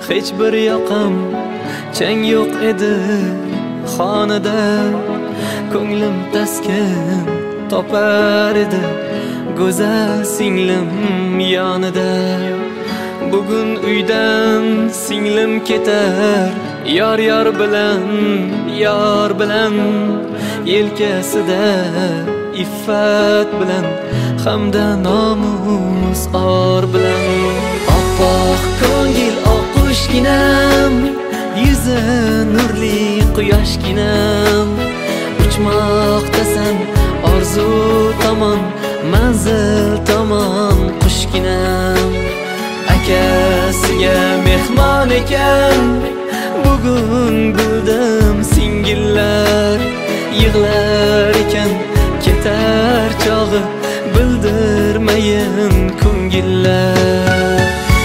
hech bir yoqam chang yo'q edi xonada. Ko'nglim taskin topar edi go'zal singlim yonida. Bugun uydan singlim ketar yor bilan yelkasida iffat bilan hamda nomus or bilan. Oppoq ko'ngil oqqushginam, yuzi nurli quyoshginam. Uchmoqdasan orzu tomon, manzil tomon qushginam. Akasiga mehmon ekan, bugun bildim singillar. Yig'lar ekan ketar chog'i, bildirmayin ko'ngillar.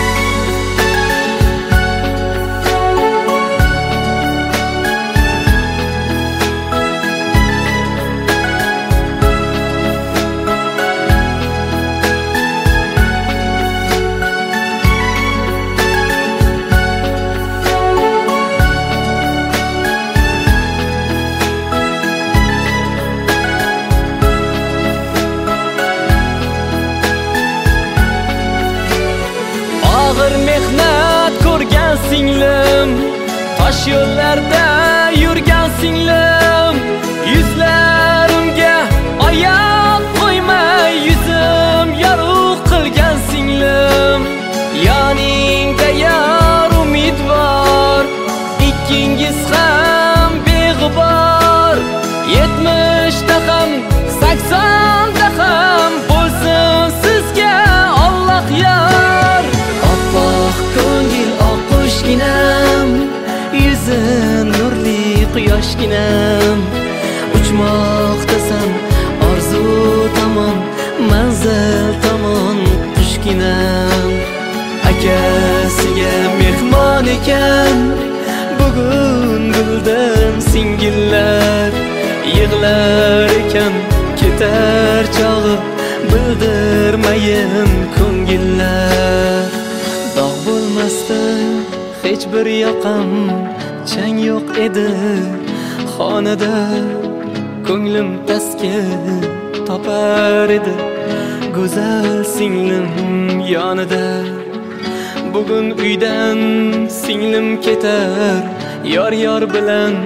Og'ir mehnat ko'rgan singlim, tosh yo'llarda yurgan singlim. Yuzlarimga oyoq qo'ymay yuzim yorug' qilgan singlim. Yoningda yor umid bor, ikkingiz ham beg'ubor. 70da ham 80da ham bo'lsin sizga Alloh yor. Ko'ngil oqqushginam, yuzi nurli quyoshginam. Uchmoqdasan orzu tomon, manzil tomon qushginam. Akasiga mehmon ekan, bugun bildim singillar. Yig'lar ekan ketar chog'i, bildirmayin ko'ngillar. Dog' bo'lmasdi hech bir yoqam, chang yo'q edi xonada. Ko'nglim taskin topar edi go'zal singlim yonida. Bugun uydan singlim ketar yor bilan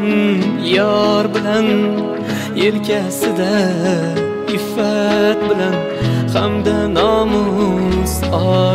yelkasida iffat bilan hamda nomus